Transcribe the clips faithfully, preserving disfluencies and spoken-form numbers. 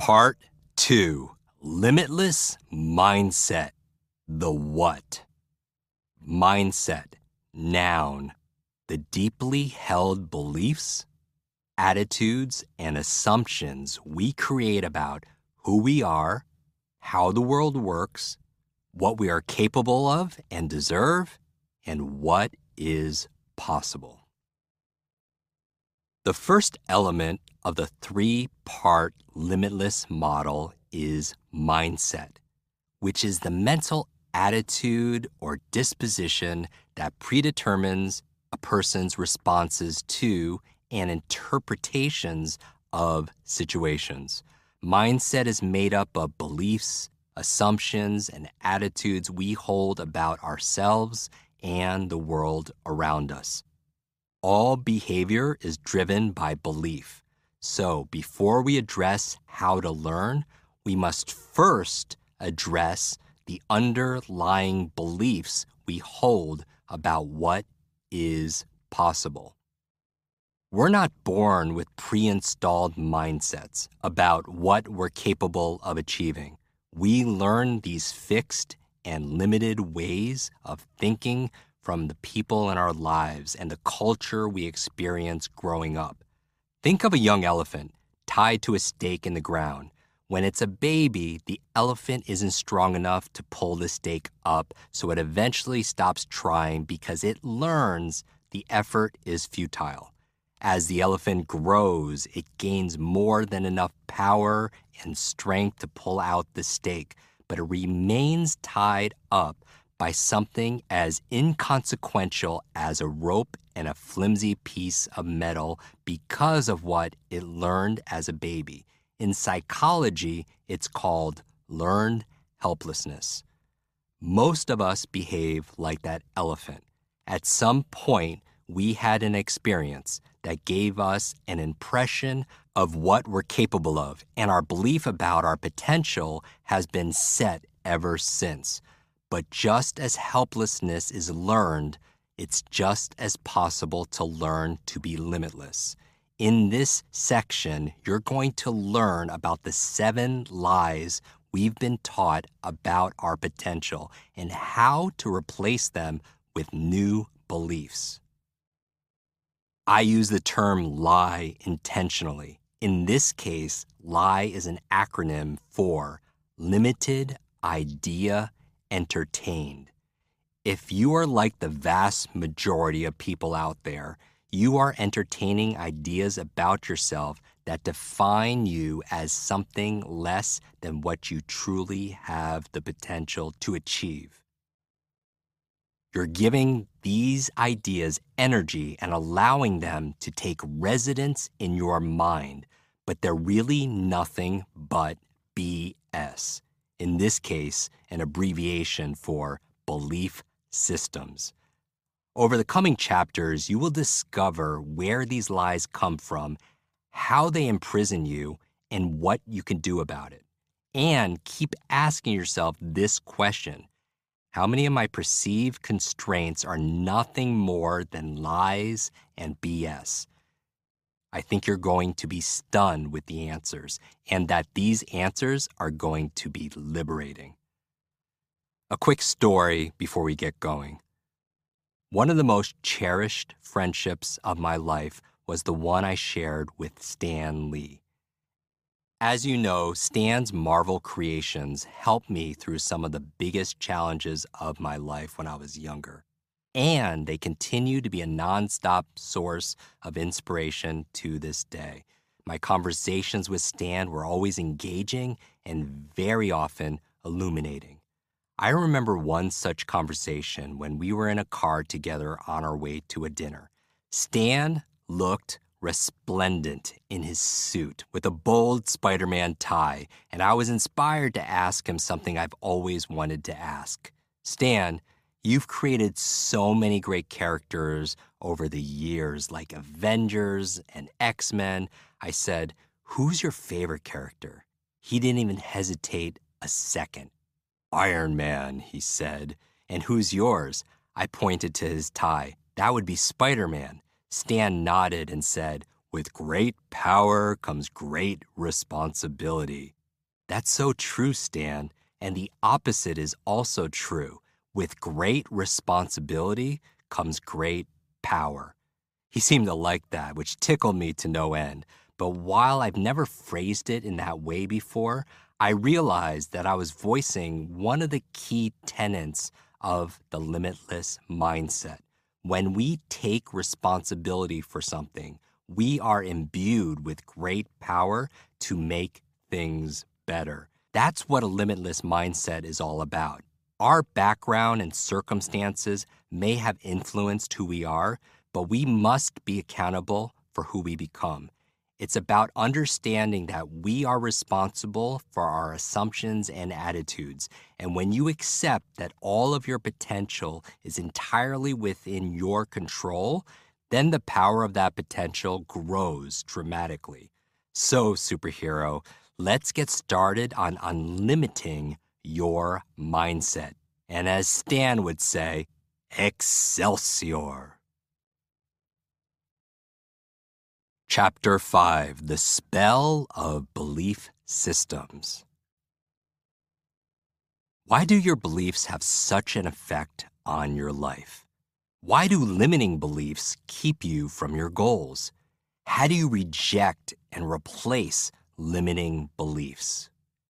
Part two, Limitless Mindset. The what? Mindset, noun, the deeply held beliefs, attitudes, and assumptions we create about who we are, how the world works, what we are capable of and deserve, and what is possible. The first element of the three-part limitless model is mindset, which is the mental attitude or disposition that predetermines a person's responses to and interpretations of situations. Mindset is made up of beliefs, assumptions, and attitudes we hold about ourselves and the world around us. All behavior is driven by belief. So before we address how to learn, we must first address the underlying beliefs we hold about what is possible. We're not born with pre-installed mindsets about what we're capable of achieving. We learn these fixed and limited ways of thinking from the people in our lives and the culture we experience growing up. Think of a young elephant tied to a stake in the ground. When it's a baby, the elephant isn't strong enough to pull the stake up, so it eventually stops trying because it learns the effort is futile. As the elephant grows, it gains more than enough power and strength to pull out the stake, but it remains tied up by something as inconsequential as a rope and a flimsy piece of metal because of what it learned as a baby. In psychology, it's called learned helplessness. Most of us behave like that elephant. At some point, we had an experience that gave us an impression of what we're capable of, and our belief about our potential has been set ever since. But just as helplessness is learned, it's just as possible to learn to be limitless. In this section, you're going to learn about the seven lies we've been taught about our potential and how to replace them with new beliefs. I use the term lie intentionally. In this case, lie is an acronym for limited idea entertained. If you are like the vast majority of people out there, you are entertaining ideas about yourself that define you as something less than what you truly have the potential to achieve. You're giving these ideas energy and allowing them to take residence in your mind, but they're really nothing but B S. In this case, an abbreviation for belief systems. Over the coming chapters, you will discover where these lies come from, how they imprison you, and what you can do about it. And keep asking yourself this question: how many of my perceived constraints are nothing more than lies and B S? I think you're going to be stunned with the answers, and that these answers are going to be liberating. A quick story before we get going. One of the most cherished friendships of my life was the one I shared with Stan Lee. As you know, Stan's Marvel creations helped me through some of the biggest challenges of my life when I was younger. And they continue to be a nonstop source of inspiration to this day. My conversations with Stan were always engaging and very often illuminating. I remember one such conversation when we were in a car together on our way to a dinner. Stan looked resplendent in his suit with a bold Spider-Man tie, and I was inspired to ask him something I've always wanted to ask. Stan, you've created so many great characters over the years, like Avengers and X-Men. I said, who's your favorite character? He didn't even hesitate a second. Iron Man, he said. And who's yours? I pointed to his tie. That would be Spider-Man. Stan nodded and said, With great power comes great responsibility. That's so true, Stan. And the opposite is also true. With great responsibility comes great power. He seemed to like that, which tickled me to no end. But while I've never phrased it in that way before, I realized that I was voicing one of the key tenets of the limitless mindset. When we take responsibility for something, we are imbued with great power to make things better. That's what a limitless mindset is all about. Our background and circumstances may have influenced who we are, but we must be accountable for who we become. It's about understanding that we are responsible for our assumptions and attitudes. And when you accept that all of your potential is entirely within your control, then the power of that potential grows dramatically. So, superhero, let's get started on unlimiting your mindset. And as Stan would say, Excelsior! Chapter five, The Spell of Belief Systems. Why do your beliefs have such an effect on your life? Why do limiting beliefs keep you from your goals? How do you reject and replace limiting beliefs?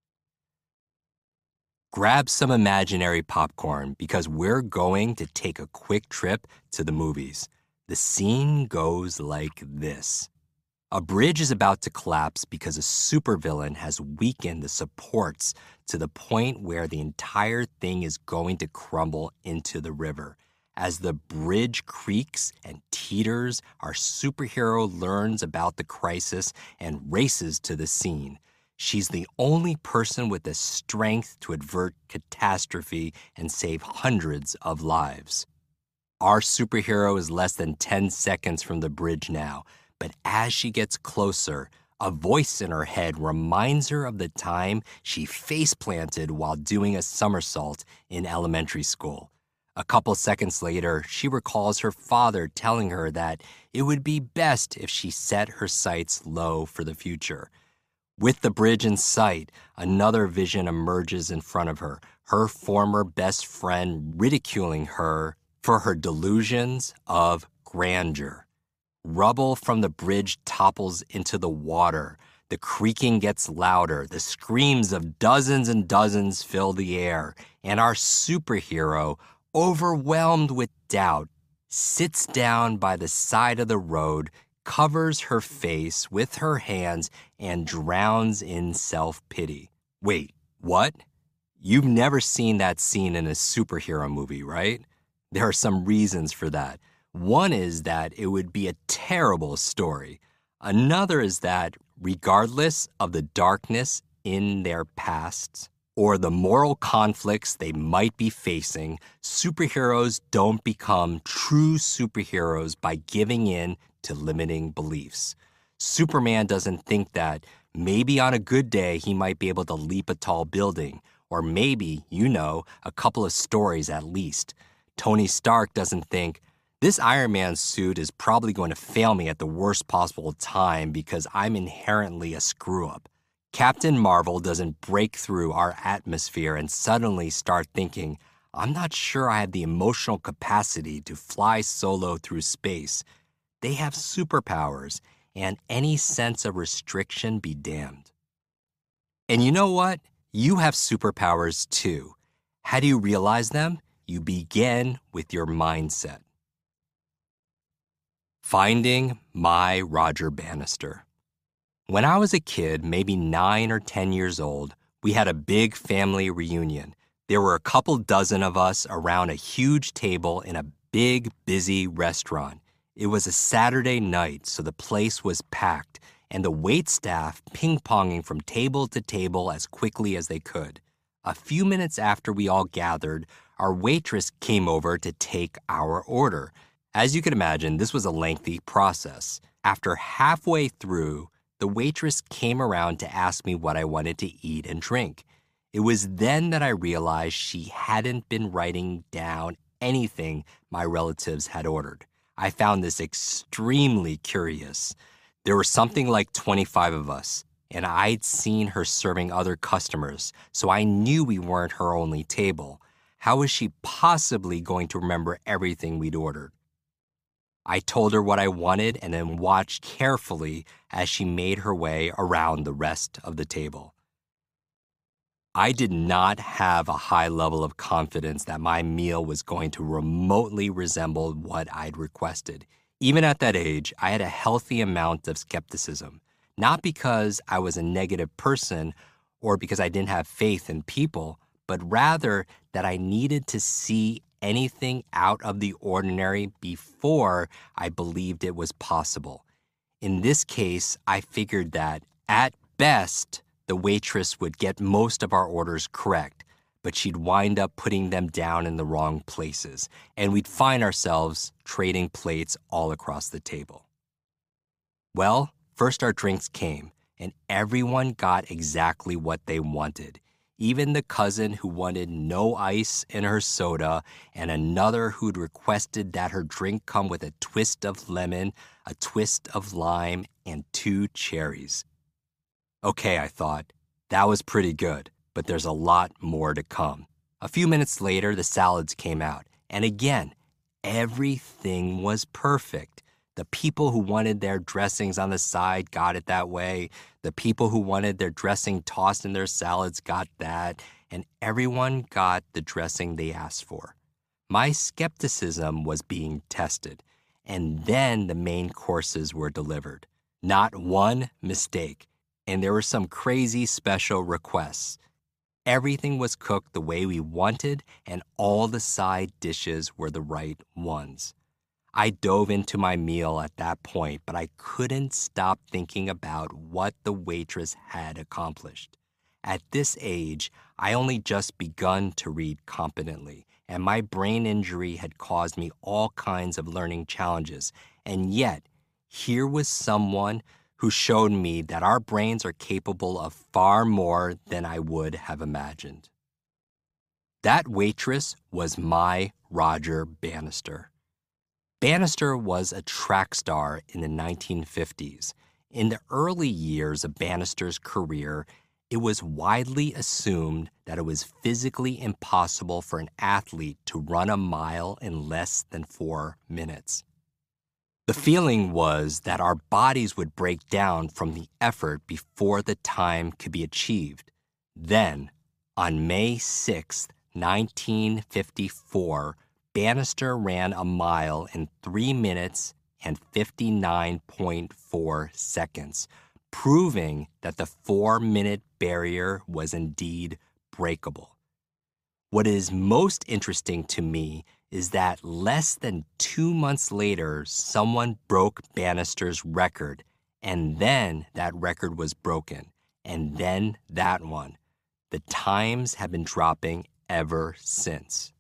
Grab some imaginary popcorn because we're going to take a quick trip to the movies. The scene goes like this. A bridge is about to collapse because a supervillain has weakened the supports to the point where the entire thing is going to crumble into the river. As the bridge creaks and teeters, our superhero learns about the crisis and races to the scene. She's the only person with the strength to avert catastrophe and save hundreds of lives. Our superhero is less than ten seconds from the bridge now. But as she gets closer, a voice in her head reminds her of the time she face-planted while doing a somersault in elementary school. A couple seconds later, she recalls her father telling her that it would be best if she set her sights low for the future. With the bridge in sight, another vision emerges in front of her, her former best friend ridiculing her for her delusions of grandeur. Rubble from the bridge topples into the water. The creaking gets louder. The screams of dozens and dozens fill the air. And our superhero, overwhelmed with doubt, sits down by the side of the road, covers her face with her hands, and drowns in self-pity. Wait, what? You've never seen that scene in a superhero movie, right? There are some reasons for that. One is that it would be a terrible story. Another is that, regardless of the darkness in their pasts or the moral conflicts they might be facing, superheroes don't become true superheroes by giving in to limiting beliefs. Superman doesn't think that maybe on a good day he might be able to leap a tall building, or maybe, you know, a couple of stories at least. Tony Stark doesn't think, this Iron Man suit is probably going to fail me at the worst possible time because I'm inherently a screw-up. Captain Marvel doesn't break through our atmosphere and suddenly start thinking, I'm not sure I have the emotional capacity to fly solo through space. They have superpowers, and any sense of restriction be damned. And you know what? You have superpowers too. How do you realize them? You begin with your mindset. Finding my Roger Bannister. When I was a kid, maybe nine or ten years old, we had a big family reunion. There were a couple dozen of us around a huge table in a big, busy restaurant. It was a Saturday night, so the place was packed, and the waitstaff ping-ponging from table to table as quickly as they could. A few minutes after we all gathered, our waitress came over to take our order. As you can imagine, this was a lengthy process. After halfway through, the waitress came around to ask me what I wanted to eat and drink. It was then that I realized she hadn't been writing down anything my relatives had ordered. I found this extremely curious. There were something like twenty-five of us, and I'd seen her serving other customers, so I knew we weren't her only table. How was she possibly going to remember everything we'd ordered? I told her what I wanted and then watched carefully as she made her way around the rest of the table. I did not have a high level of confidence that my meal was going to remotely resemble what I'd requested. Even at that age, I had a healthy amount of skepticism, not because I was a negative person or because I didn't have faith in people, but rather that I needed to see anything out of the ordinary before I believed it was possible. In this case, I figured that, at best, the waitress would get most of our orders correct, but she'd wind up putting them down in the wrong places, and we'd find ourselves trading plates all across the table. Well, first our drinks came, and everyone got exactly what they wanted. Even the cousin who wanted no ice in her soda, and another who'd requested that her drink come with a twist of lemon, a twist of lime, and two cherries. Okay, I thought, that was pretty good, but there's a lot more to come. A few minutes later, the salads came out, and again, everything was perfect. The people who wanted their dressings on the side got it that way. The people who wanted their dressing tossed in their salads got that, and everyone got the dressing they asked for. My skepticism was being tested, and then the main courses were delivered. Not one mistake. And there were some crazy special requests. Everything was cooked the way we wanted, and all the side dishes were the right ones. I dove into my meal at that point, but I couldn't stop thinking about what the waitress had accomplished. At this age, I only just begun to read competently, and my brain injury had caused me all kinds of learning challenges. And yet, here was someone who showed me that our brains are capable of far more than I would have imagined. That waitress was my Roger Bannister. Bannister was a track star in the nineteen fifties. In the early years of Bannister's career, it was widely assumed that it was physically impossible for an athlete to run a mile in less than four minutes. The feeling was that our bodies would break down from the effort before the time could be achieved. Then, on May sixth, nineteen fifty-four, Bannister ran a mile in three minutes and fifty-nine point four seconds, proving that the four-minute barrier was indeed breakable. What is most interesting to me is that less than two months later, someone broke Bannister's record, and then that record was broken, and then that one. The times have been dropping ever since.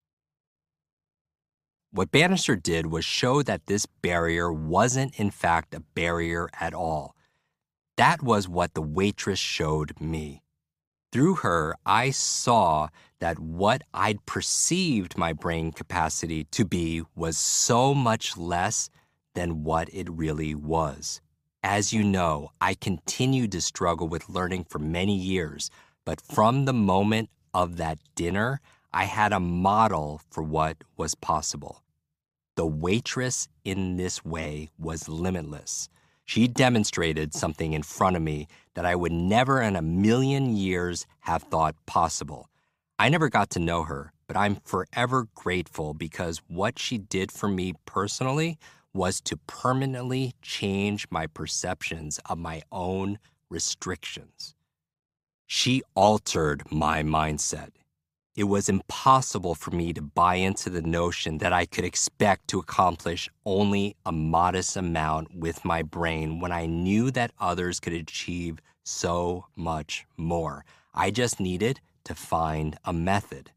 What Bannister did was show that this barrier wasn't in fact a barrier at all. That was what the waitress showed me. Through her, I saw that what I'd perceived my brain capacity to be was so much less than what it really was. As you know, I continued to struggle with learning for many years, but from the moment of that dinner, I had a model for what was possible. The waitress in this way was limitless. She demonstrated something in front of me that I would never in a million years have thought possible. I never got to know her, but I'm forever grateful because what she did for me personally was to permanently change my perceptions of my own restrictions. She altered my mindset. It was impossible for me to buy into the notion that I could expect to accomplish only a modest amount with my brain when I knew that others could achieve so much more. I just needed to find a method.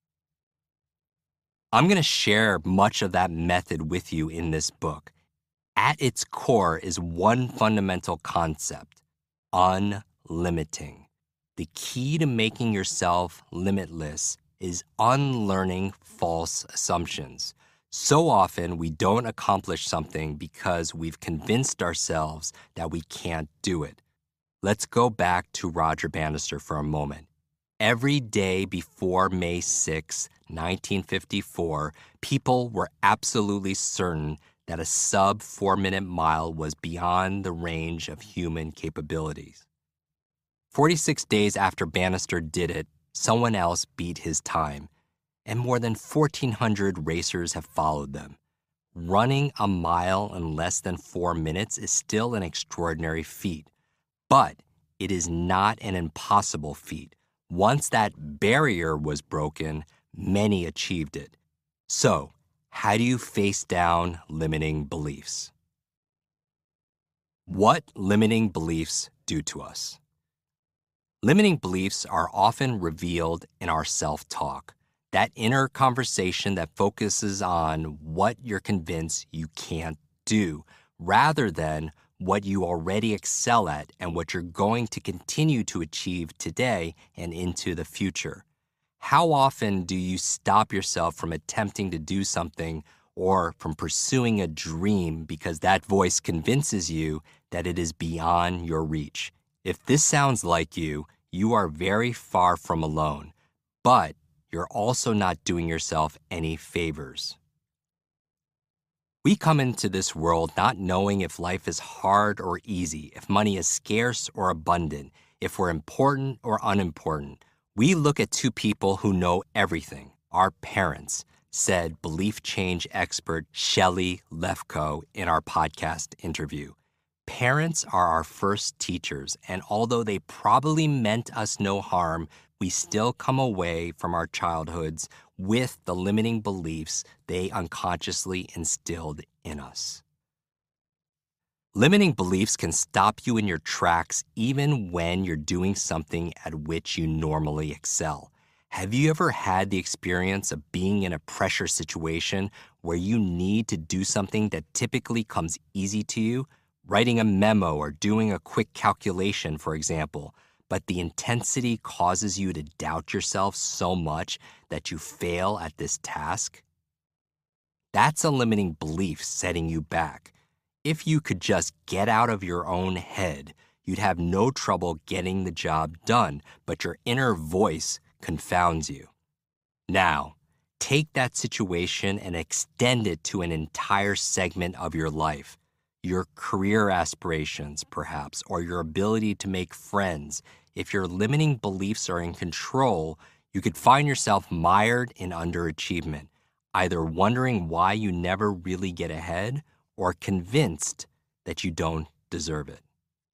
I'm going to share much of that method with you in this book. At its core is one fundamental concept: unlimiting. The key to making yourself limitless is unlearning false assumptions. So often, we don't accomplish something because we've convinced ourselves that we can't do it. Let's go back to Roger Bannister for a moment. Every day before May sixth, nineteen fifty-four, people were absolutely certain that a sub four minute mile was beyond the range of human capabilities. forty-six days after Bannister did it, someone else beat his time, and more than fourteen hundred racers have followed them. Running a mile in less than four minutes is still an extraordinary feat, but it is not an impossible feat. Once that barrier was broken, many achieved it. So, how do you face down limiting beliefs? What limiting beliefs do to us? Limiting beliefs are often revealed in our self-talk, that inner conversation that focuses on what you're convinced you can't do, rather than what you already excel at and what you're going to continue to achieve today and into the future. How often do you stop yourself from attempting to do something or from pursuing a dream because that voice convinces you that it is beyond your reach? If this sounds like you, you are very far from alone, but you're also not doing yourself any favors. We come into this world not knowing if life is hard or easy, if money is scarce or abundant, if we're important or unimportant. We look at two people who know everything, our parents, said belief change expert Shelley Lefkoe in our podcast interview. Parents are our first teachers, and although they probably meant us no harm, we still come away from our childhoods with the limiting beliefs they unconsciously instilled in us. Limiting beliefs can stop you in your tracks even when you're doing something at which you normally excel. Have you ever had the experience of being in a pressure situation where you need to do something that typically comes easy to you? Writing a memo or doing a quick calculation, for example, but the intensity causes you to doubt yourself so much that you fail at this task? That's a limiting belief setting you back. If you could just get out of your own head, you'd have no trouble getting the job done, but your inner voice confounds you. Now, take that situation and extend it to an entire segment of your life. Your career aspirations, perhaps, or your ability to make friends. If your limiting beliefs are in control, you could find yourself mired in underachievement, either wondering why you never really get ahead or convinced that you don't deserve it.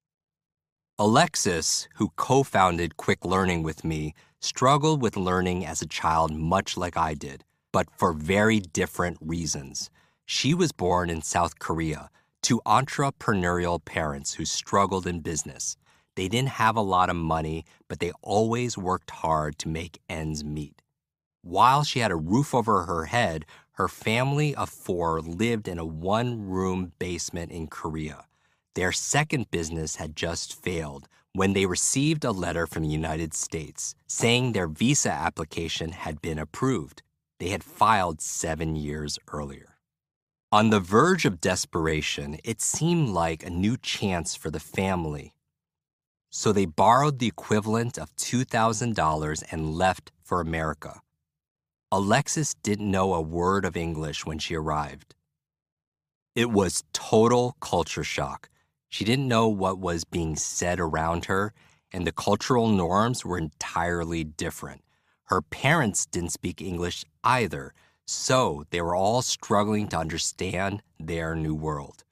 Alexis, who co-founded Quick Learning with me, struggled with learning as a child much like I did, but for very different reasons. She was born in South Korea to entrepreneurial parents who struggled in business. They didn't have a lot of money, but they always worked hard to make ends meet. While she had a roof over her head, her family of four lived in a one-room basement in Korea. Their second business had just failed when they received a letter from the United States saying their visa application had been approved. They had filed seven years earlier. On the verge of desperation, it seemed like a new chance for the family. So they borrowed the equivalent of two thousand dollars and left for America. Alexis didn't know a word of English when she arrived. It was total culture shock. She didn't know what was being said around her, and the cultural norms were entirely different. Her parents didn't speak English either, so they were all struggling to understand their new world.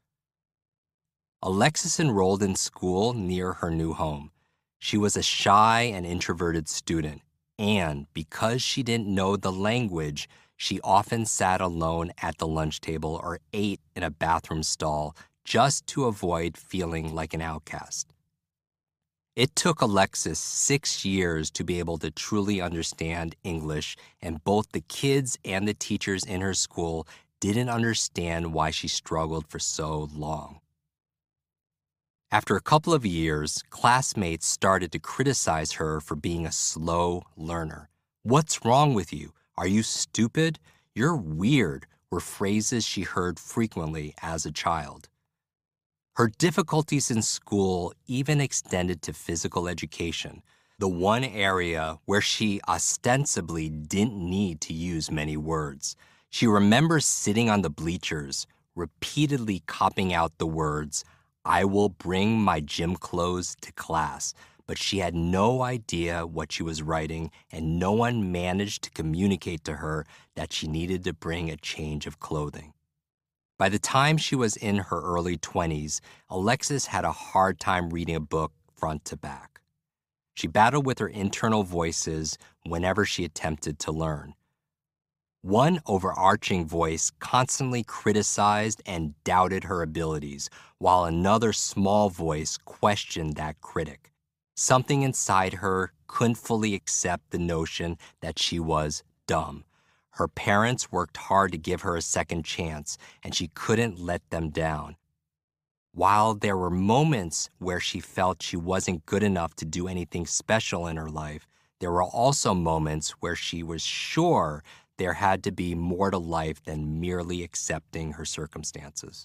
Alexis enrolled in school near her new home. She was a shy and introverted student, and because she didn't know the language, she often sat alone at the lunch table or ate in a bathroom stall just to avoid feeling like an outcast. It took Alexis six years to be able to truly understand English, and both the kids and the teachers in her school didn't understand why she struggled for so long. After a couple of years, classmates started to criticize her for being a slow learner. "What's wrong with you? Are you stupid? You're weird. were phrases she heard frequently as a child. Her difficulties in school even extended to physical education, the one area where she ostensibly didn't need to use many words. She remembers sitting on the bleachers, repeatedly copying out the words, "I will bring my gym clothes to class," but she had no idea what she was writing, and no one managed to communicate to her that she needed to bring a change of clothing. By the time she was in her early twenties, Alexis had a hard time reading a book front to back. She battled with her internal voices whenever she attempted to learn. One overarching voice constantly criticized and doubted her abilities, while another small voice questioned that critic. Something inside her couldn't fully accept the notion that she was dumb. Her parents worked hard to give her a second chance, and she couldn't let them down. While there were moments where she felt she wasn't good enough to do anything special in her life, there were also moments where she was sure there had to be more to life than merely accepting her circumstances.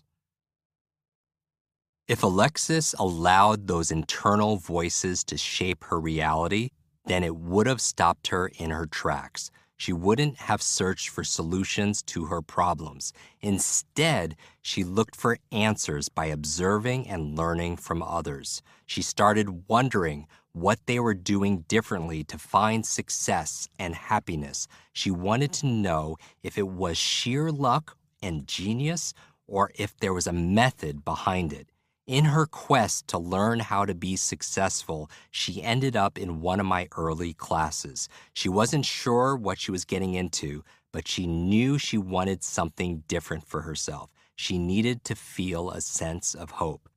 If Alexis allowed those internal voices to shape her reality, then it would have stopped her in her tracks. She wouldn't have searched for solutions to her problems. Instead, she looked for answers by observing and learning from others. She started wondering what they were doing differently to find success and happiness. She wanted to know if it was sheer luck and genius or if there was a method behind it. In her quest to learn how to be successful, she ended up in one of my early classes. She wasn't sure what she was getting into, but she knew she wanted something different for herself. She needed to feel a sense of hope.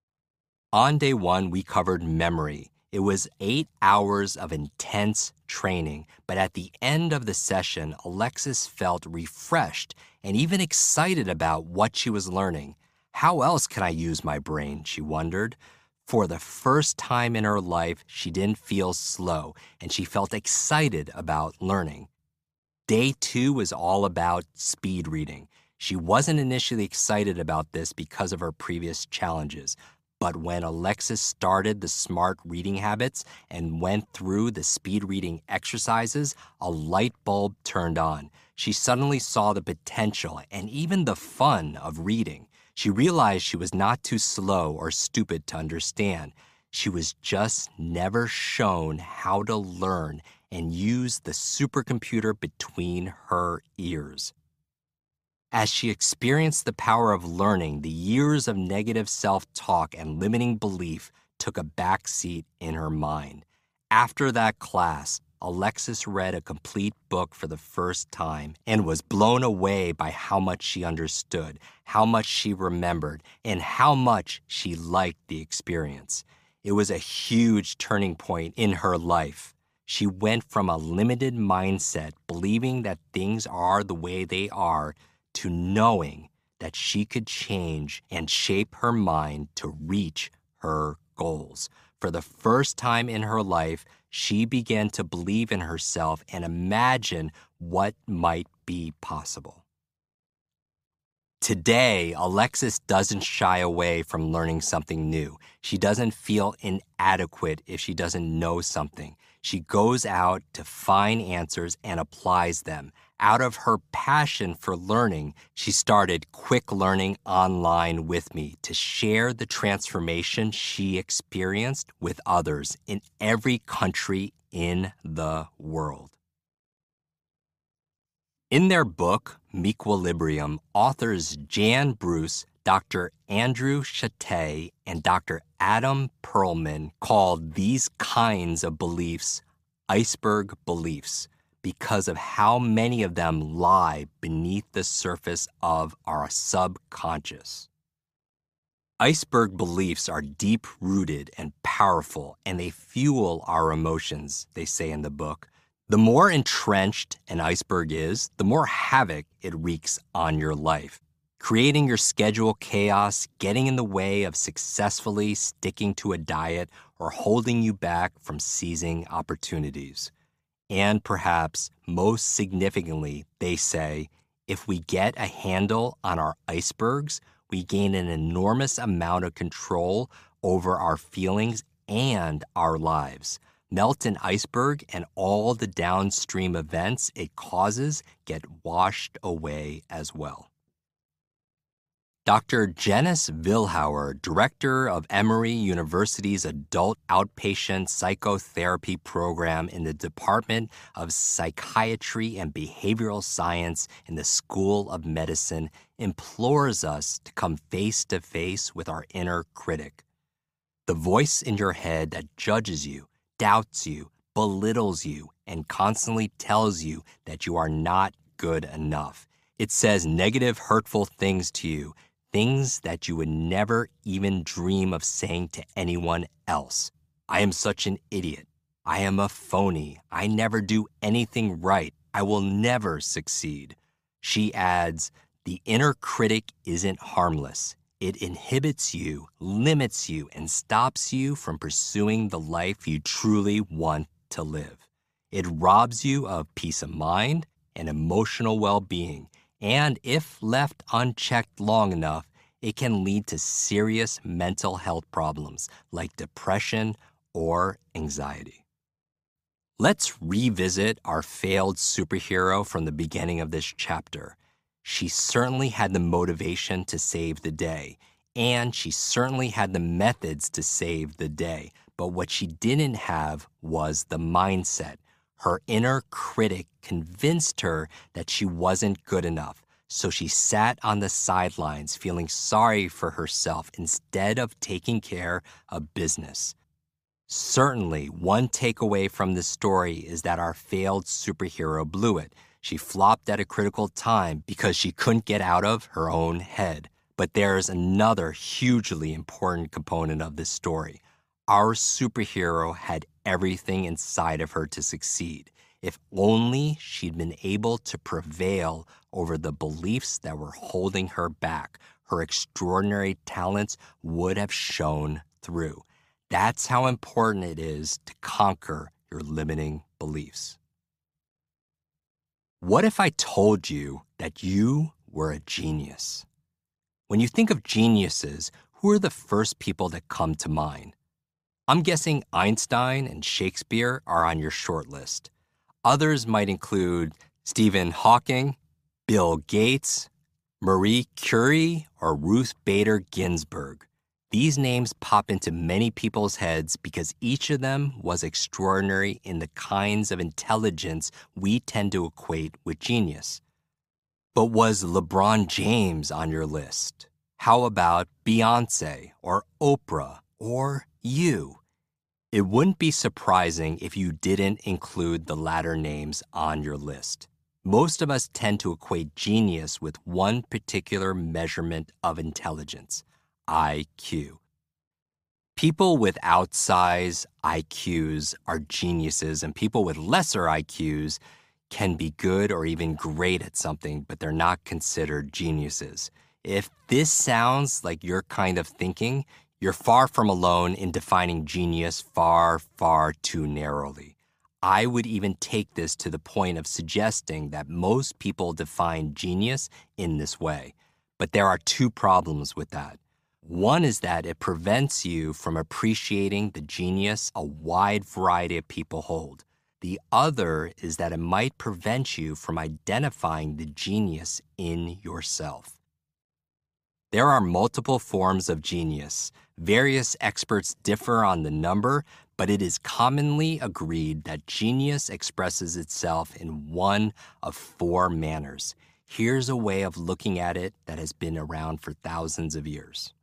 On day one, we covered memory. It was eight hours of intense training, but at the end of the session, Alexis felt refreshed and even excited about what she was learning. How else can I use my brain, she wondered. For the first time in her life, she didn't feel slow, and she felt excited about learning. Day two was all about speed reading. She wasn't initially excited about this because of her previous challenges, but when Alexis started the SMART reading habits and went through the speed reading exercises, a light bulb turned on. She suddenly saw the potential and even the fun of reading. She realized she was not too slow or stupid to understand. She was just never shown how to learn and use the supercomputer between her ears. As she experienced the power of learning, the years of negative self-talk and limiting belief took a backseat in her mind. After that class, Alexis read a complete book for the first time and was blown away by how much she understood, how much she remembered, and how much she liked the experience. It was a huge turning point in her life. She went from a limited mindset, believing that things are the way they are, to knowing that she could change and shape her mind to reach her goals. For the first time in her life, she began to believe in herself and imagine what might be possible. Today, Alexis doesn't shy away from learning something new. She doesn't feel inadequate if she doesn't know something. She goes out to find answers and applies them. Out of her passion for learning, she started Quick Learning Online with me to share the transformation she experienced with others in every country in the world. In their book, Mequilibrium, authors Jan Bruce, Doctor Andrew Chate, and Doctor Adam Perlman called these kinds of beliefs iceberg beliefs because of how many of them lie beneath the surface of our subconscious. Iceberg beliefs are deep-rooted and powerful, and they fuel our emotions, they say in the book. The more entrenched an iceberg is, the more havoc it wreaks on your life, creating your schedule chaos, getting in the way of successfully sticking to a diet, or holding you back from seizing opportunities. And perhaps most significantly, they say, If we get a handle on our icebergs, we gain an enormous amount of control over our feelings and our lives. Melt an iceberg, and all the downstream events it causes get washed away as well. Doctor Janice Vilhauer, director of Emory University's Adult Outpatient Psychotherapy Program in the Department of Psychiatry and Behavioral Science in the School of Medicine, implores us to come face to face with our inner critic. The voice in your head that judges you, doubts you, belittles you, and constantly tells you that you are not good enough. It says negative, hurtful things to you, things that you would never even dream of saying to anyone else. I am such an idiot. I am a phony. I never do anything right. I will never succeed. She adds, the inner critic isn't harmless. It inhibits you, limits you, and stops you from pursuing the life you truly want to live. It robs you of peace of mind and emotional well-being, and if left unchecked long enough, it can lead to serious mental health problems like depression or anxiety. Let's revisit our failed superhero from the beginning of this chapter. She certainly had the motivation to save the day, and she certainly had the methods to save the day, but what she didn't have was the mindset. Her inner critic convinced her that she wasn't good enough, so she sat on the sidelines feeling sorry for herself instead of taking care of business. Certainly, one takeaway from this story is that our failed superhero blew it. She flopped at a critical time because she couldn't get out of her own head. But there's another hugely important component of this story. Our superhero had everything inside of her to succeed. If only she'd been able to prevail over the beliefs that were holding her back, her extraordinary talents would have shone through. That's how important it is to conquer your limiting beliefs. What if I told you that you were a genius? When you think of geniuses, who are the first people that come to mind? I'm guessing Einstein and Shakespeare are on your short list. Others might include Stephen Hawking, Bill Gates, Marie Curie, or Ruth Bader Ginsburg. These names pop into many people's heads because each of them was extraordinary in the kinds of intelligence we tend to equate with genius. But was LeBron James on your list? How about Beyoncé or Oprah or you? It wouldn't be surprising if you didn't include the latter names on your list. Most of us tend to equate genius with one particular measurement of intelligence, I Q. People with outsized I Qs are geniuses, and people with lesser I Qs can be good or even great at something, but they're not considered geniuses. If this sounds like your kind of thinking, you're far from alone in defining genius far, far too narrowly. I would even take this to the point of suggesting that most people define genius in this way. But there are two problems with that. One is that it prevents you from appreciating the genius a wide variety of people hold. The other is that it might prevent you from identifying the genius in yourself. There are multiple forms of genius. Various experts differ on the number, but it is commonly agreed that genius expresses itself in one of four manners. Here's a way of looking at it that has been around for thousands of years.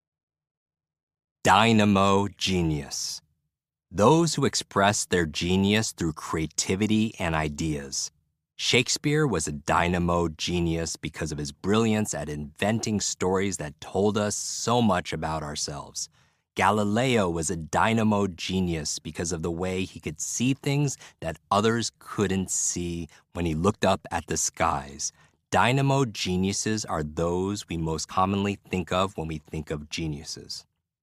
Dynamo genius. Those who express their genius through creativity and ideas. Shakespeare was a dynamo genius because of his brilliance at inventing stories that told us so much about ourselves. Galileo was a dynamo genius because of the way he could see things that others couldn't see when he looked up at the skies. Dynamo geniuses are those we most commonly think of when we think of geniuses.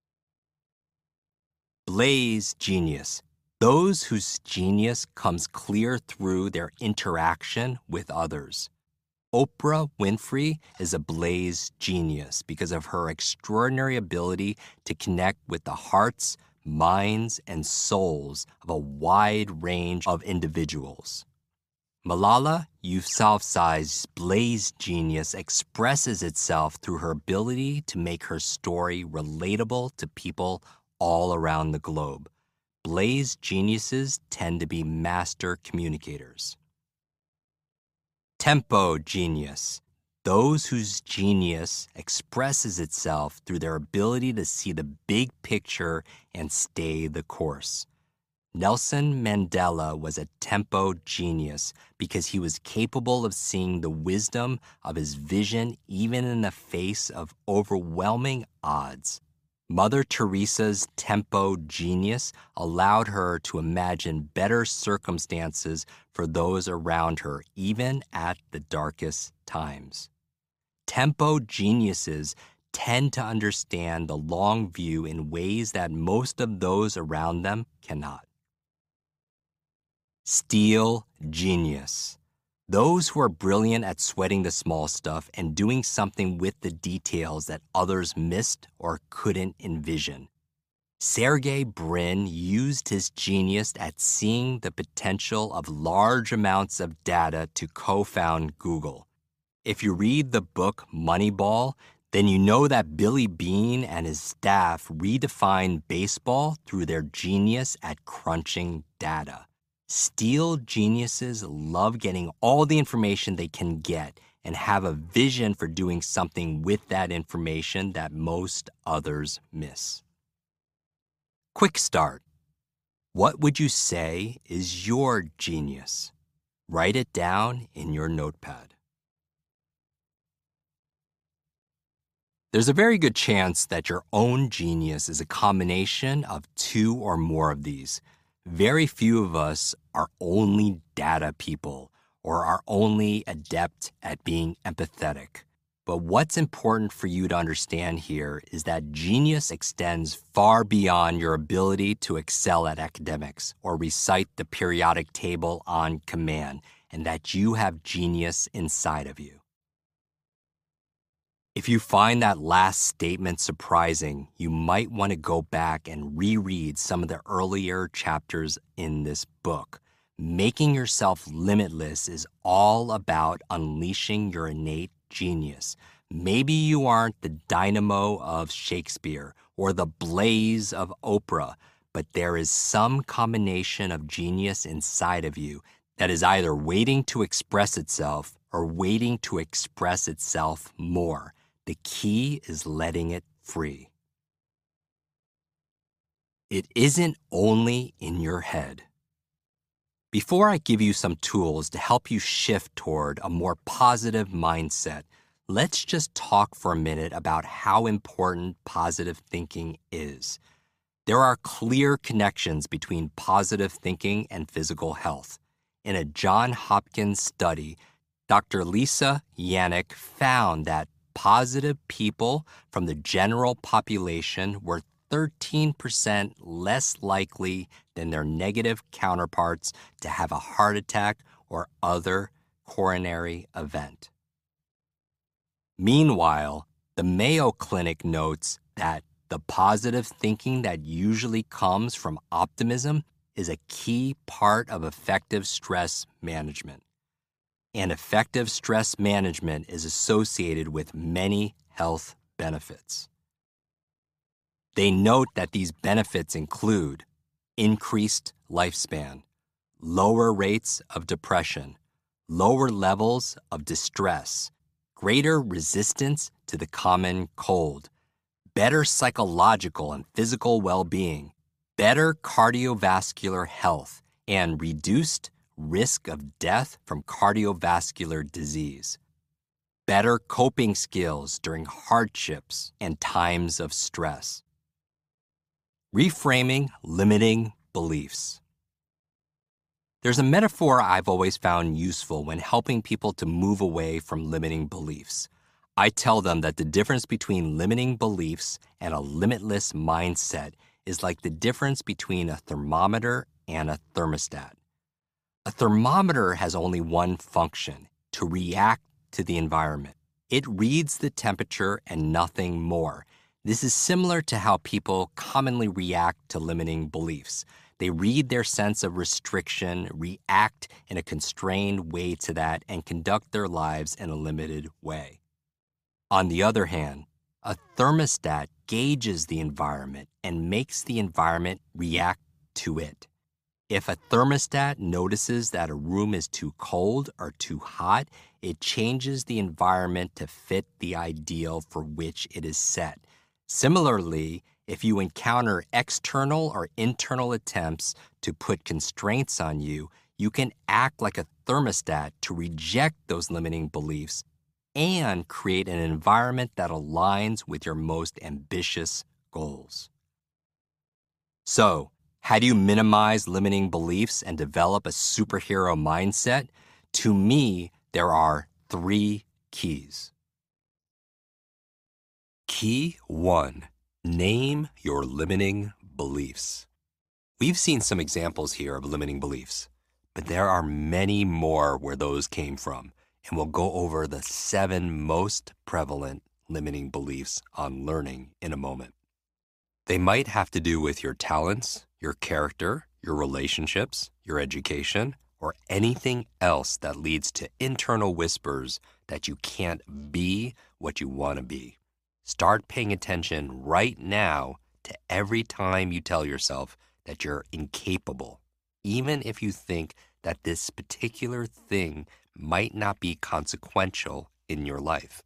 Blaze genius. Those whose genius comes clear through their interaction with others. Oprah Winfrey is a Blaze genius because of her extraordinary ability to connect with the hearts, minds, and souls of a wide range of individuals. Malala Yousafzai's Blaze genius expresses itself through her ability to make her story relatable to people all around the globe. Blaze geniuses tend to be master communicators. Tempo genius. Those whose genius expresses itself through their ability to see the big picture and stay the course. Nelson Mandela was a tempo genius because he was capable of seeing the wisdom of his vision even in the face of overwhelming odds. Mother Teresa's tempo genius allowed her to imagine better circumstances for those around her, even at the darkest times. Tempo geniuses tend to understand the long view in ways that most of those around them cannot. Steel genius. Those who are brilliant at sweating the small stuff and doing something with the details that others missed or couldn't envision. Sergey Brin used his genius at seeing the potential of large amounts of data to co-found Google. If you read the book Moneyball, then you know that Billy Beane and his staff redefined baseball through their genius at crunching data. Steel geniuses love getting all the information they can get and have a vision for doing something with that information that most others miss. Quick start. What would you say is your genius? Write it down in your notepad. There's a very good chance that your own genius is a combination of two or more of these. Very few of us are only data people or are only adept at being empathetic. But what's important for you to understand here is that genius extends far beyond your ability to excel at academics or recite the periodic table on command, and that you have genius inside of you. If you find that last statement surprising, you might want to go back and reread some of the earlier chapters in this book. Making yourself limitless is all about unleashing your innate genius. Maybe you aren't the dynamo of Shakespeare or the blaze of Oprah, but there is some combination of genius inside of you that is either waiting to express itself or waiting to express itself more. The key is letting it free. It isn't only in your head. Before I give you some tools to help you shift toward a more positive mindset, let's just talk for a minute about how important positive thinking is. There are clear connections between positive thinking and physical health. In a Johns Hopkins study, Doctor Lisa Yannick found that positive people from the general population were thirteen percent less likely than their negative counterparts to have a heart attack or other coronary event. Meanwhile, the Mayo Clinic notes that the positive thinking that usually comes from optimism is a key part of effective stress management. And effective stress management is associated with many health benefits. They note that these benefits include increased lifespan, lower rates of depression, lower levels of distress, greater resistance to the common cold, better psychological and physical well-being, better cardiovascular health, and reduced risk of death from cardiovascular disease, better coping skills during hardships and times of stress. Reframing limiting beliefs. There's a metaphor I've always found useful when helping people to move away from limiting beliefs. I tell them that the difference between limiting beliefs and a limitless mindset is like the difference between a thermometer and a thermostat. A thermometer has only one function, to react to the environment. It reads the temperature and nothing more. This is similar to how people commonly react to limiting beliefs. They read their sense of restriction, react in a constrained way to that, and conduct their lives in a limited way. On the other hand, a thermostat gauges the environment and makes the environment react to it. If a thermostat notices that a room is too cold or too hot, it changes the environment to fit the ideal for which it is set. Similarly, if you encounter external or internal attempts to put constraints on you, you can act like a thermostat to reject those limiting beliefs and create an environment that aligns with your most ambitious goals. So, how do you minimize limiting beliefs and develop a superhero mindset? To me, there are three keys. Key one, name your limiting beliefs. We've seen some examples here of limiting beliefs, but there are many more where those came from, and we'll go over the seven most prevalent limiting beliefs on learning in a moment. They might have to do with your talents, your character, your relationships, your education, or anything else that leads to internal whispers that you can't be what you want to be. Start paying attention right now to every time you tell yourself that you're incapable, even if you think that this particular thing might not be consequential in your life.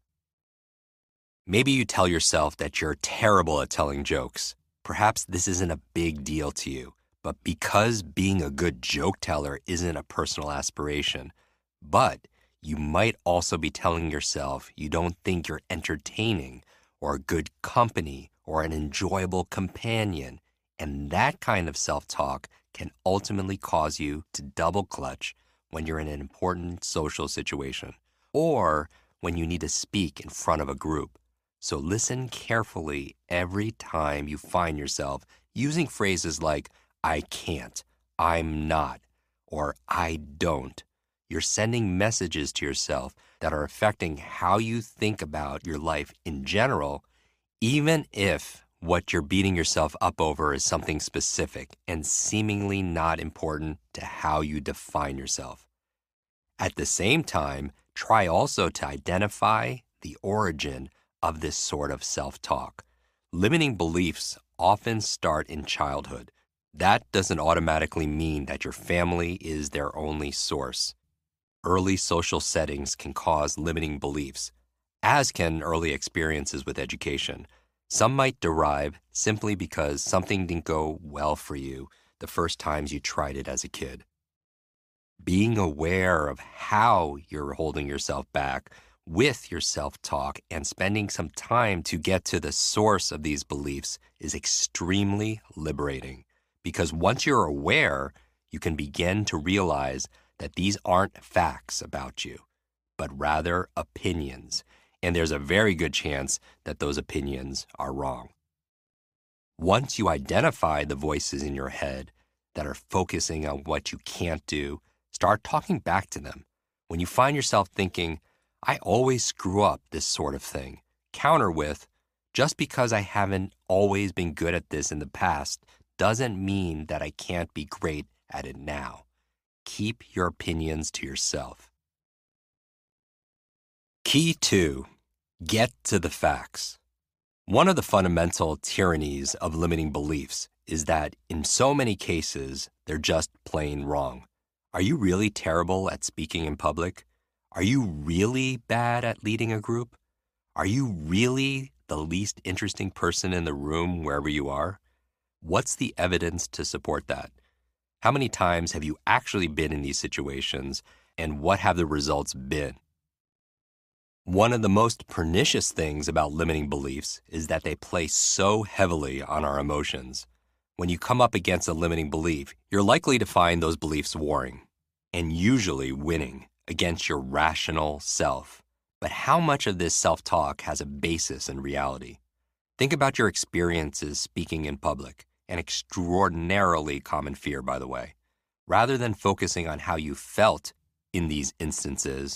Maybe you tell yourself that you're terrible at telling jokes. Perhaps this isn't a big deal to you, but because being a good joke teller isn't a personal aspiration, but you might also be telling yourself you don't think you're entertaining or a good company or an enjoyable companion, and that kind of self-talk can ultimately cause you to double clutch when you're in an important social situation or when you need to speak in front of a group. So listen carefully every time you find yourself using phrases like, I can't, I'm not, or I don't. You're sending messages to yourself that are affecting how you think about your life in general, even if what you're beating yourself up over is something specific and seemingly not important to how you define yourself. At the same time, try also to identify the origin of this sort of self-talk. Limiting beliefs often start in childhood. That doesn't automatically mean that your family is their only source. Early social settings can cause limiting beliefs, as can early experiences with education. Some might derive simply because something didn't go well for you the first times you tried it as a kid. Being aware of how you're holding yourself back with your self-talk and spending some time to get to the source of these beliefs is extremely liberating, because once you're aware, you can begin to realize that these aren't facts about you, but rather opinions, and there's a very good chance that those opinions are wrong. Once you identify the voices in your head that are focusing on what you can't do, start talking back to them. When you find yourself thinking, I always screw up this sort of thing, counter with, just because I haven't always been good at this in the past doesn't mean that I can't be great at it now. Keep your opinions to yourself. Key two, get to the facts. One of the fundamental tyrannies of limiting beliefs is that in so many cases, they're just plain wrong. Are you really terrible at speaking in public? Are you really bad at leading a group? Are you really the least interesting person in the room wherever you are? What's the evidence to support that? How many times have you actually been in these situations, and what have the results been? One of the most pernicious things about limiting beliefs is that they play so heavily on our emotions. When you come up against a limiting belief, you're likely to find those beliefs warring, and usually winning, against your rational self. But how much of this self-talk has a basis in reality? Think about your experiences speaking in public, an extraordinarily common fear, by the way. Rather than focusing on how you felt in these instances,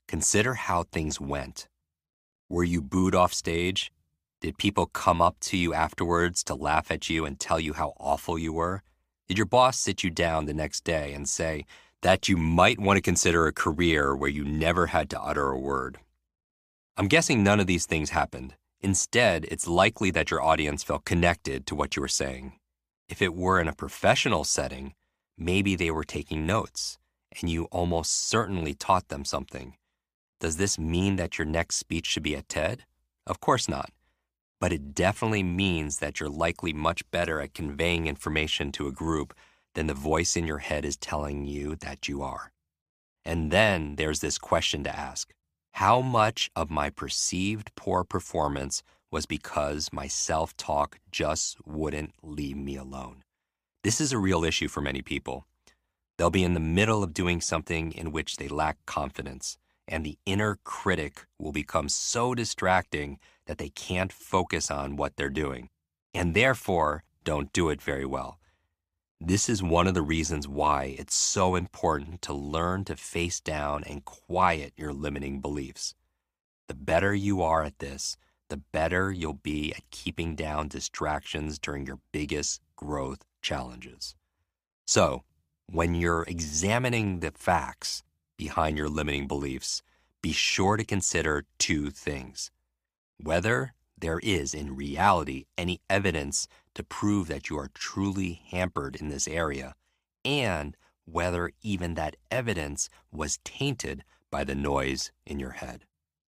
consider how things went. Were you booed off stage? Did people come up to you afterwards to laugh at you and tell you how awful you were? Did your boss sit you down the next day and say that you might want to consider a career where you never had to utter a word? I'm guessing none of these things happened. Instead, it's likely that your audience felt connected to what you were saying. If it were in a professional setting, maybe they were taking notes, and you almost certainly taught them something. Does this mean that your next speech should be at TED? Of course not. But it definitely means that you're likely much better at conveying information to a group than the voice in your head is telling you that you are. And then there's this question to ask. How much of my perceived poor performance was because my self-talk just wouldn't leave me alone? This is a real issue for many people. They'll be in the middle of doing something in which they lack confidence, and the inner critic will become so distracting that they can't focus on what they're doing, and therefore don't do it very well. This is one of the reasons why it's so important to learn to face down and quiet your limiting beliefs. The better you are at this, the better you'll be at keeping down distractions during your biggest growth challenges. So, when you're examining the facts behind your limiting beliefs, be sure to consider two things. Whether there is, in reality, any evidence to prove that you are truly hampered in this area, and whether even that evidence was tainted by the noise in your head.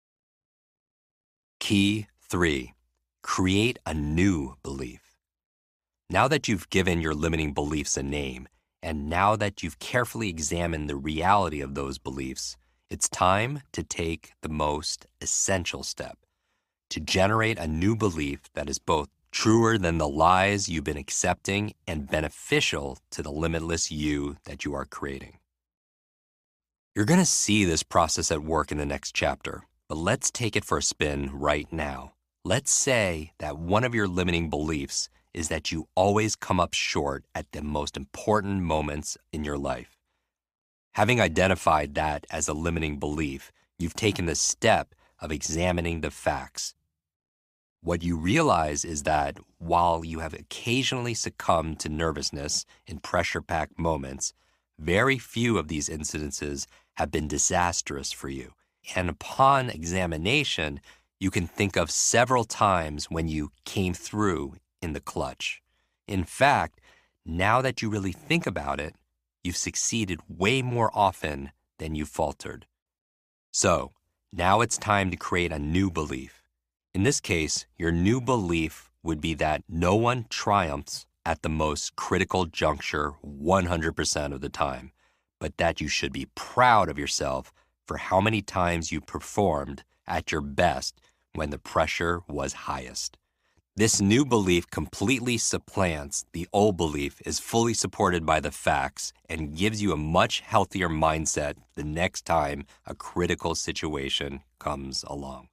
Key three, create a new belief. Now that you've given your limiting beliefs a name, and now that you've carefully examined the reality of those beliefs, it's time to take the most essential step, to generate a new belief that is both truer than the lies you've been accepting and beneficial to the limitless you that you are creating. You're going to see this process at work in the next chapter, but let's take it for a spin right now. Let's say that one of your limiting beliefs is that you always come up short at the most important moments in your life. Having identified that as a limiting belief, you've taken the step of examining the facts. What you realize is that while you have occasionally succumbed to nervousness in pressure-packed moments, very few of these incidences have been disastrous for you. And upon examination, you can think of several times when you came through in the clutch. In fact, now that you really think about it, you've succeeded way more often than you faltered. So, now it's time to create a new belief. In this case, your new belief would be that no one triumphs at the most critical juncture one hundred percent of the time, but that you should be proud of yourself for how many times you performed at your best when the pressure was highest. This new belief completely supplants the old belief, is fully supported by the facts, and gives you a much healthier mindset the next time a critical situation comes along.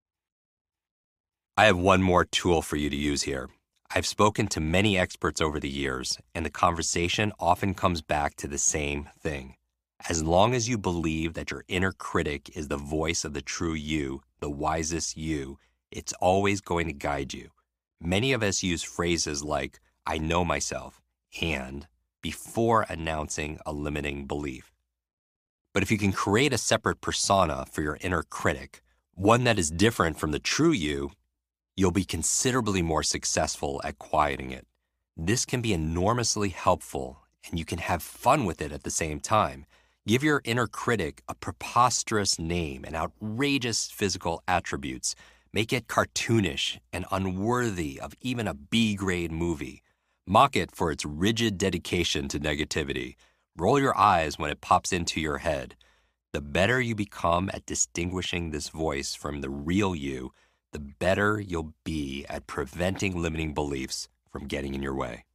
I have one more tool for you to use here. I've spoken to many experts over the years, and the conversation often comes back to the same thing. As long as you believe that your inner critic is the voice of the true you, the wisest you, it's always going to guide you. Many of us use phrases like, I know myself, and before announcing a limiting belief. But if you can create a separate persona for your inner critic, one that is different from the true you, you'll be considerably more successful at quieting it. This can be enormously helpful, and you can have fun with it at the same time. Give your inner critic a preposterous name and outrageous physical attributes. Make it cartoonish and unworthy of even a B-grade movie. Mock it for its rigid dedication to negativity. Roll your eyes when it pops into your head. The better you become at distinguishing this voice from the real you, the better you'll be at preventing limiting beliefs from getting in your way.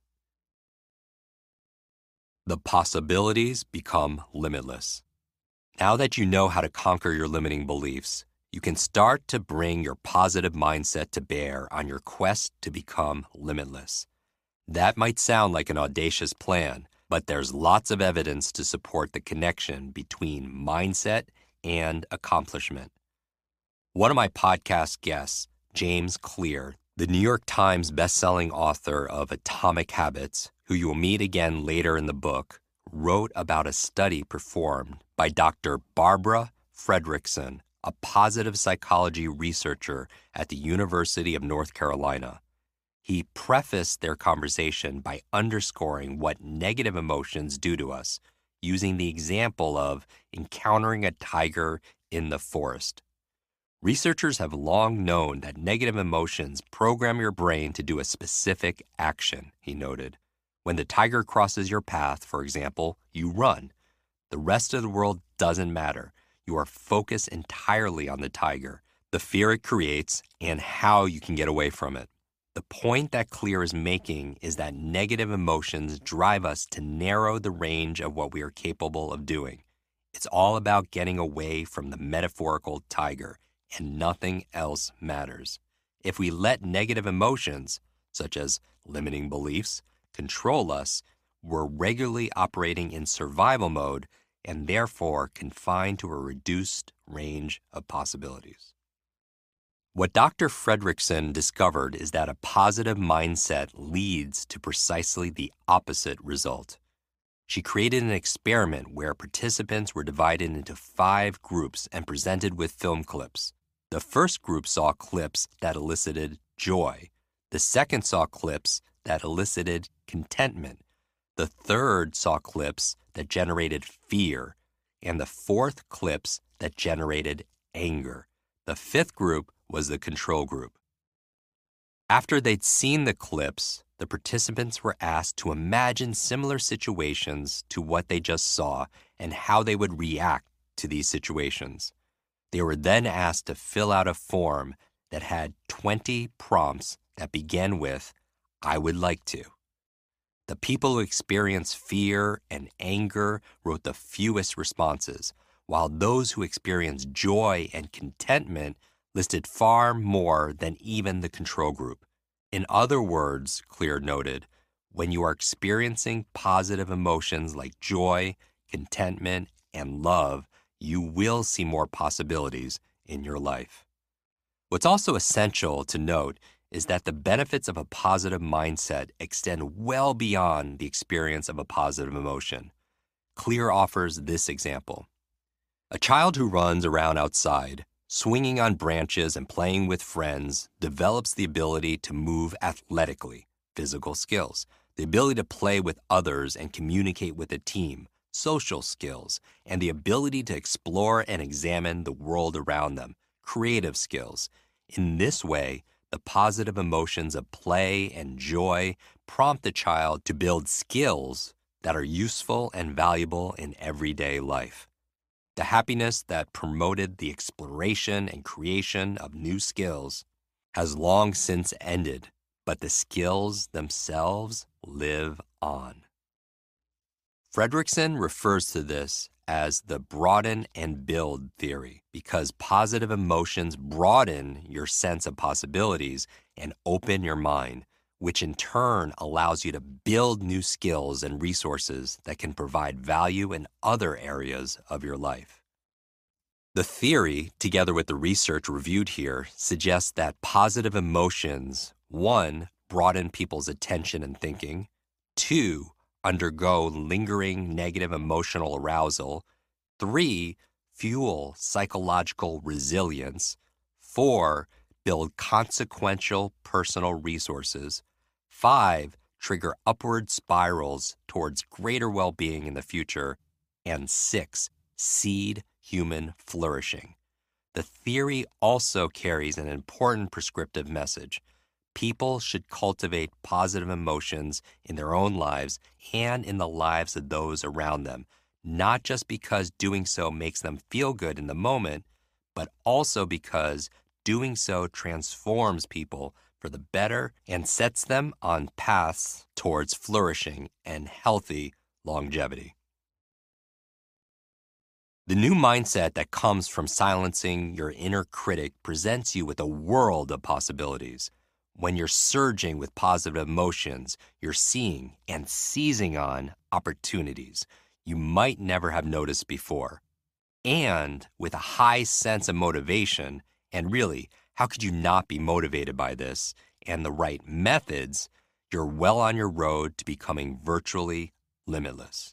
The possibilities become limitless. Now that you know how to conquer your limiting beliefs, you can start to bring your positive mindset to bear on your quest to become limitless. That might sound like an audacious plan, but there's lots of evidence to support the connection between mindset and accomplishment. One of my podcast guests, James Clear, the New York Times bestselling author of Atomic Habits, who you will meet again later in the book, wrote about a study performed by Doctor Barbara Fredrickson, a positive psychology researcher at the University of North Carolina. He prefaced their conversation by underscoring what negative emotions do to us, using the example of encountering a tiger in the forest. Researchers have long known that negative emotions program your brain to do a specific action, he noted. When the tiger crosses your path, for example, you run. The rest of the world doesn't matter. You are focused entirely on the tiger, the fear it creates, and how you can get away from it. The point that Clear is making is that negative emotions drive us to narrow the range of what we are capable of doing. It's all about getting away from the metaphorical tiger, and nothing else matters. If we let negative emotions, such as limiting beliefs, control us, we're regularly operating in survival mode and therefore confined to a reduced range of possibilities. What Doctor Fredrickson discovered is that a positive mindset leads to precisely the opposite result. She created an experiment where participants were divided into five groups and presented with film clips. The first group saw clips that elicited joy. The second saw clips that elicited contentment. The third saw clips that generated fear. And the fourth clips that generated anger. The fifth group was the control group. After they'd seen the clips, the participants were asked to imagine similar situations to what they just saw and how they would react to these situations. They were then asked to fill out a form that had twenty prompts that began with, "I would like to." The people who experienced fear and anger wrote the fewest responses, while those who experienced joy and contentment listed far more than even the control group. In other words, Clear noted, when you are experiencing positive emotions like joy, contentment, and love, you will see more possibilities in your life. What's also essential to note is that the benefits of a positive mindset extend well beyond the experience of a positive emotion. Clear offers this example. A child who runs around outside, swinging on branches and playing with friends, develops the ability to move athletically, physical skills, the ability to play with others and communicate with a team, social skills, and the ability to explore and examine the world around them, creative skills. In this way, the positive emotions of play and joy prompt the child to build skills that are useful and valuable in everyday life. The happiness that promoted the exploration and creation of new skills has long since ended, but the skills themselves live on. Fredrickson refers to this as the broaden and build theory because positive emotions broaden your sense of possibilities and open your mind, which in turn allows you to build new skills and resources that can provide value in other areas of your life. The theory, together with the research reviewed here, suggests that positive emotions, one, broaden people's attention and thinking, two, undergo lingering negative emotional arousal, three, fuel psychological resilience, four, build consequential personal resources, five, trigger upward spirals towards greater well-being in the future, and six, seed human flourishing. The theory also carries an important prescriptive message. People should cultivate positive emotions in their own lives and in the lives of those around them, not just because doing so makes them feel good in the moment, but also because doing so transforms people for the better and sets them on paths towards flourishing and healthy longevity. The new mindset that comes from silencing your inner critic presents you with a world of possibilities. When you're surging with positive emotions, you're seeing and seizing on opportunities you might never have noticed before. and with a high sense of motivation. And really, how could you not be motivated by this and the right methods? You're well on your road to becoming virtually limitless.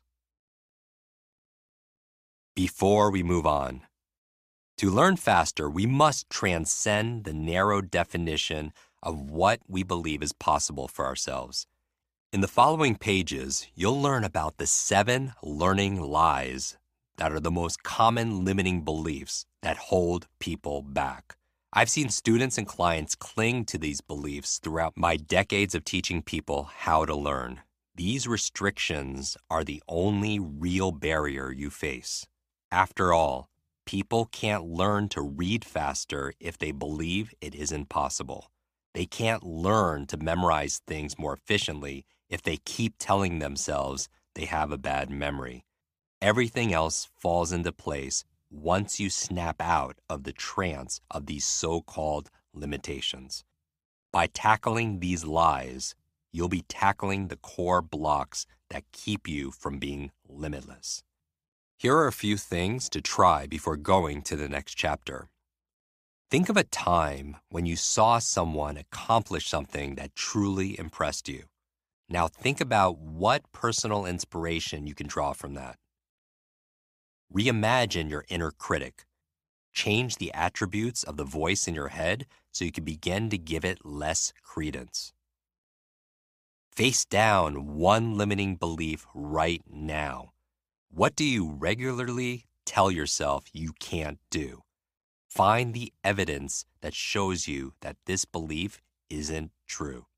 Before we move on, to learn faster, we must transcend the narrow definition of what we believe is possible for ourselves. In the following pages, you'll learn about the seven learning lies that are the most common limiting beliefs that hold people back. I've seen students and clients cling to these beliefs throughout my decades of teaching people how to learn. These restrictions are the only real barrier you face. After all, people can't learn to read faster if they believe it isn't possible. They can't learn to memorize things more efficiently if they keep telling themselves they have a bad memory. Everything else falls into place once you snap out of the trance of these so-called limitations. By tackling these lies, you'll be tackling the core blocks that keep you from being limitless. Here are a few things to try before going to the next chapter. Think of a time when you saw someone accomplish something that truly impressed you. Now think about what personal inspiration you can draw from that. Reimagine your inner critic. Change the attributes of the voice in your head so you can begin to give it less credence. Face down one limiting belief right now. What do you regularly tell yourself you can't do? Find the evidence that shows you that this belief isn't true.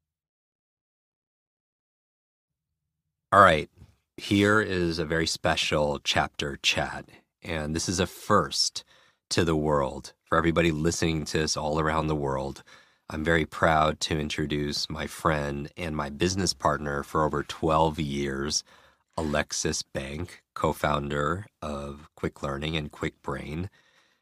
All right, here is a very special chapter chat, and this is a first to the world. For everybody listening to this all around the world, I'm very proud to introduce my friend and my business partner for over twelve years, Alexis Bank, co-founder of Quick Learning and Quick Brain.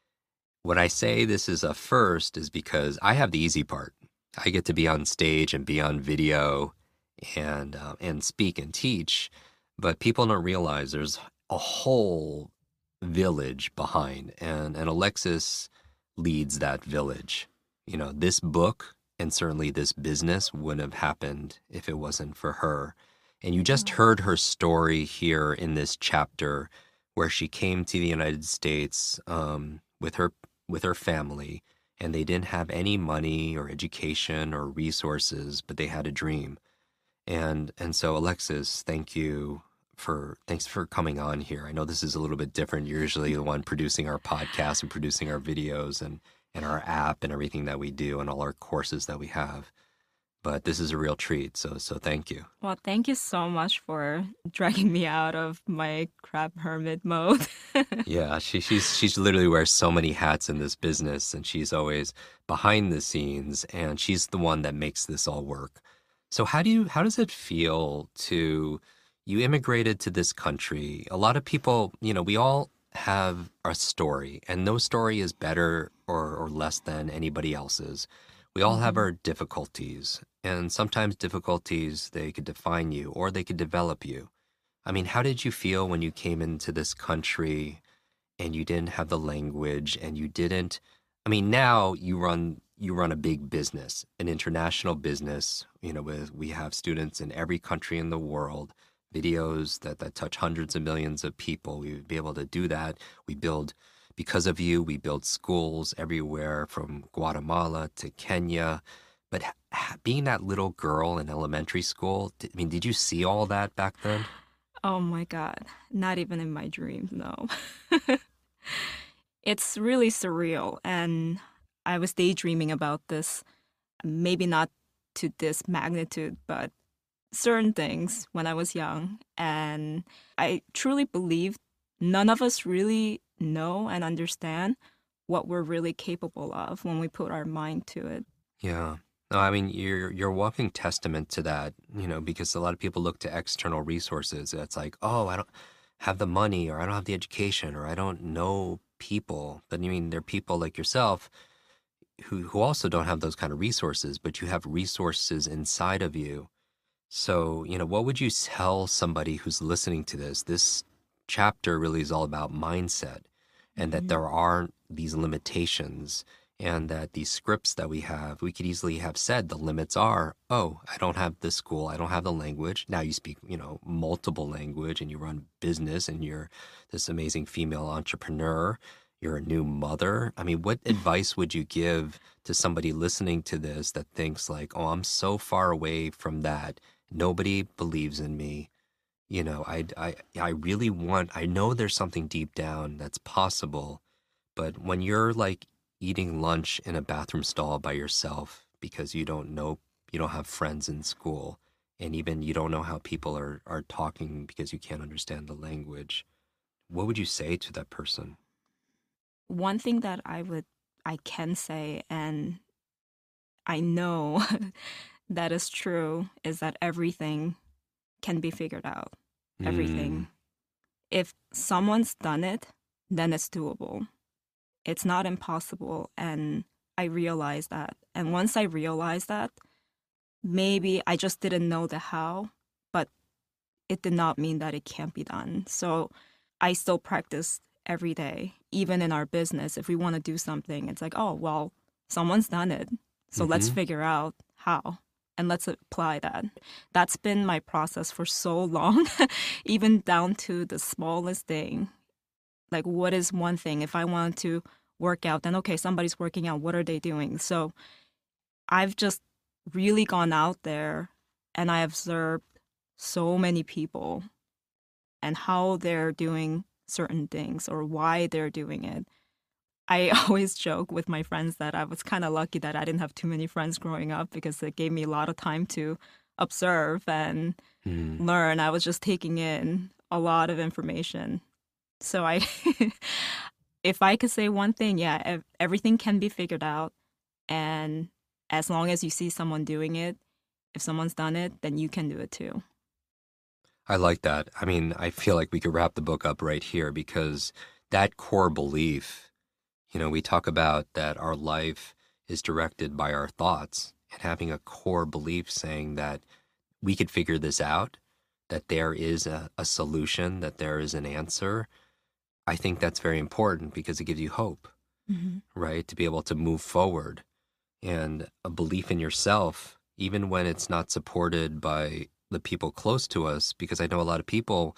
When I say this is a first is because I have the easy part. I get to be on stage and be on video and uh, and speak and teach, but people don't realize there's a whole village behind, and, and Alexis leads that village. You know, this book and certainly this business wouldn't have happened if it wasn't for her. And you just heard her story here in this chapter where she came to the United States um, with her with her family, and they didn't have any money or education or resources, but they had a dream. And and so Alexis, thank you for thanks for coming on here. I know this is a little bit different. You're usually the one producing our podcast and producing our videos and and our app and everything that we do and all our courses that we have. But this is a real treat, so so thank you. Well, thank you so much for dragging me out of my crab hermit mode. Yeah, she she's she's literally wears so many hats in this business, and she's always behind the scenes, and she's the one that makes this all work. So how do you how does it feel to you immigrated to this country? A lot of people, you know, we all have a story, and no story is better or, or less than anybody else's. We all have Mhm. our difficulties, and sometimes difficulties, they could define you or they could develop you. I mean, how did you feel when you came into this country and you didn't have the language and you didn't, I mean, now you run you run a big business, an international business, you know, with we have students in every country in the world, videos that that touch hundreds of millions of people. We would be able to do that. We build because of you, we build schools everywhere from Guatemala to Kenya. But h- h- being that little girl in elementary school, d- I mean, did you see all that back then? Oh my God. Not even in my dreams, no. It's really surreal. And I was daydreaming about this, maybe not to this magnitude, but certain things when I was young. And I truly believe none of us really know and understand what we're really capable of when we put our mind to it. Yeah. No, I mean, you're you're a walking testament to that, you know, because a lot of people look to external resources. It's like, oh, I don't have the money, or I don't have the education, or I don't know people. But I mean, there are people like yourself who who also don't have those kind of resources, but you have resources inside of you. So, you know, what would you tell somebody who's listening to this? This chapter really is all about mindset. and that Mhm. there are these limitations, and that these scripts that we have, we could easily have said the limits are, oh, I don't have the school, I don't have the language. Now you speak, you know, multiple language and you run business and you're this amazing female entrepreneur. You're a new mother. I mean, what advice would you give to somebody listening to this that thinks like, oh, I'm so far away from that. Nobody believes in me. You know, I, I, I really want, I know there's something deep down that's possible, but when you're like eating lunch in a bathroom stall by yourself because you don't know, you don't have friends in school, and even you don't know how people are, are talking because you can't understand the language, what would you say to that person? One thing that I would I can say, and I know that is true, is that everything can be figured out. Mm, Everything. If someone's done it, then it's doable. It's not impossible. And I realized that. And once I realized that, maybe I just didn't know the how, but it did not mean that it can't be done. So I still practice every day, even in our business. If we want to do something, it's like, oh, well, someone's done it. So let's mm-hmm. figure out how and let's apply that. That's been my process for so long, even down to the smallest thing. Like, what is one thing? If I want to work out, then okay, somebody's working out. What are they doing? So I've just really gone out there and I observed so many people and how they're doing certain things or why they're doing it. I always joke with my friends that I was kind of lucky that I didn't have too many friends growing up because it gave me a lot of time to observe and Mm. learn. I was just taking in a lot of information. So I if I could say one thing, yeah, ev- everything can be figured out, and as long as you see someone doing it, if someone's done it, then you can do it too. I like that. I mean, I feel like we could wrap the book up right here because that core belief, you know, we talk about that our life is directed by our thoughts, and having a core belief saying that we could figure this out, that there is a, a solution, that there is an answer. I think that's very important because it gives you hope, Hmm. right? To be able to move forward, and a belief in yourself, even when it's not supported by the people close to us. Because I know a lot of people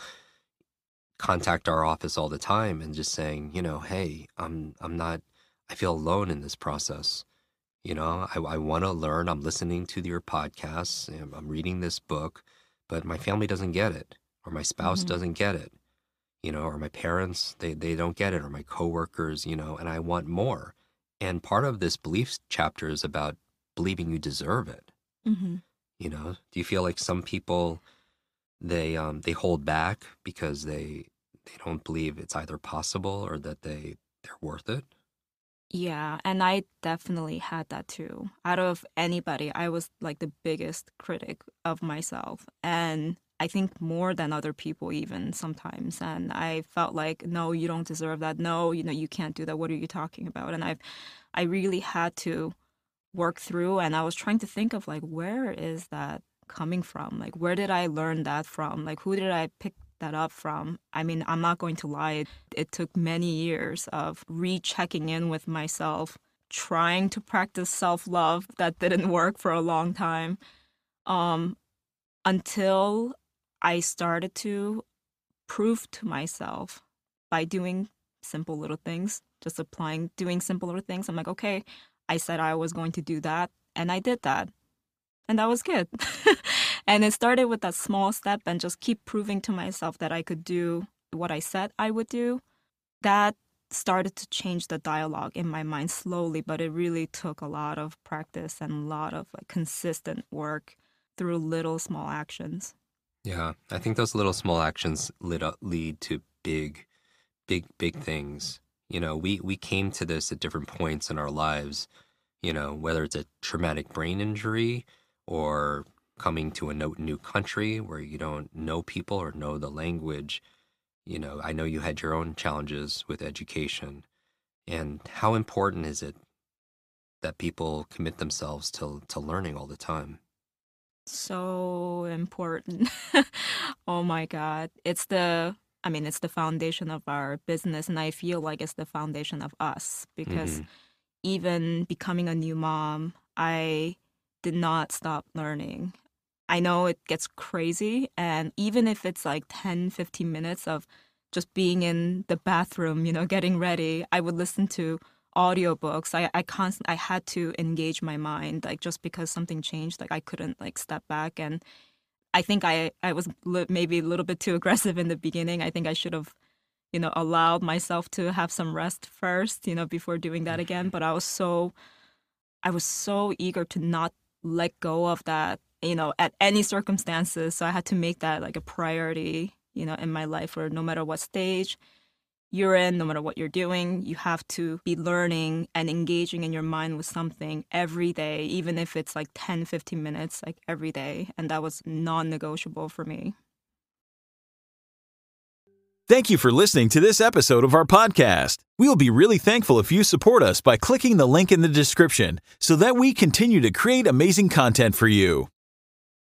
contact our office all the time and just saying, you know, hey, I'm I'm not, I feel alone in this process. You know, I, I want to learn. I'm listening to your podcasts. And I'm reading this book, but my family doesn't get it, or my spouse Hmm. doesn't get it, you know, or my parents, they, they don't get it, or my coworkers, you know, and I want more. And part of this beliefs chapter is about believing you deserve it. Hmm. You know, do you feel like some people they um they hold back because they they don't believe it's either possible or that they they're worth it? Yeah, and I definitely had that too. Out of anybody, I was like the biggest critic of myself. And I think more than other people even sometimes. And I felt like, no, you don't deserve that. No, you know, you can't do that. What are you talking about? And I've I really had to work through and I was trying to think of like where is that coming from? Like where did I learn that from? Like who did I pick that up from? I mean, I'm not going to lie. It took many years of rechecking in with myself, trying to practice self-love that didn't work for a long time. Um until I started to prove to myself by doing simple little things, just applying, doing simple little things. I'm like, okay, I said I was going to do that, and I did that. And that was good. And it started with that small step and just keep proving to myself that I could do what I said I would do. That started to change the dialogue in my mind slowly, but it really took a lot of practice and a lot of like consistent work through little small actions. Yeah, I think those little small actions lead up, lead to big, big, big things. You know, we we came to this at different points in our lives. You know, whether it's a traumatic brain injury or coming to a no, new country where you don't know people or know the language. You know, I know you had your own challenges with education. And how important is it that people commit themselves to to learning all the time? So important. Oh my God. It's the I mean, it's the foundation of our business, and I feel like it's the foundation of us because Mm-hmm. even becoming a new mom, I did not stop learning. I know it gets crazy, and even if it's like ten, fifteen minutes of just being in the bathroom, you know, getting ready, I would listen to audiobooks. I I constant I had to engage my mind, like just because something changed, like I couldn't like step back. And I think I I was li- maybe a little bit too aggressive in the beginning. I think I should have, you know, allowed myself to have some rest first, you know, before doing that again. But I was so I was so eager to not let go of that, you know, at any circumstances. So I had to make that like a priority, you know, in my life, or no matter what stage you're in, no matter what you're doing, you have to be learning and engaging in your mind with something every day, even if it's like ten, fifteen minutes, like every day. And that was non-negotiable for me. Thank you for listening to this episode of our podcast. We will be really thankful if you support us by clicking the link in the description so that we continue to create amazing content for you.